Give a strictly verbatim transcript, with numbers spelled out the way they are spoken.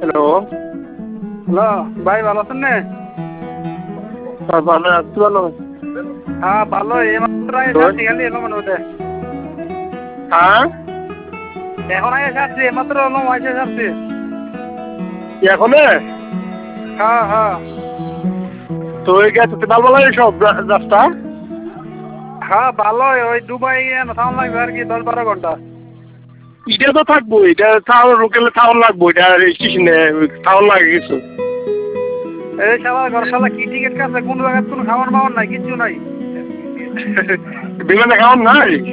Hello hello ভাই ভালো আছেন না? ভালো আছি। ভালো হ্যাঁ ভালো এইমাত্র আসছি খালি এলো মনে হতে হ্যাঁ এখন আগে আসছি এইমাত্র এলো মাইসে আসছি। এখন হ্যাঁ হ্যাঁ তো ওই গেছে ভালো লাগে সব রাস্তা। হ্যাঁ ভালো ওই দুবাই থাউন লাগবে আর কি দশ বারো ঘন্টা। এটা তো থাকবো, এটা টাউন লোকেলে টাউন লাগবো, এটা স্টেশনে টাউন লাগে কিছু। এই শালা ঘর শালা কি টিকিট কাটছে কোন জায়গায় কোনো খাবার মাওয়ার নাই কিচ্ছু নাই। বিমানে খাওয়ান নাই।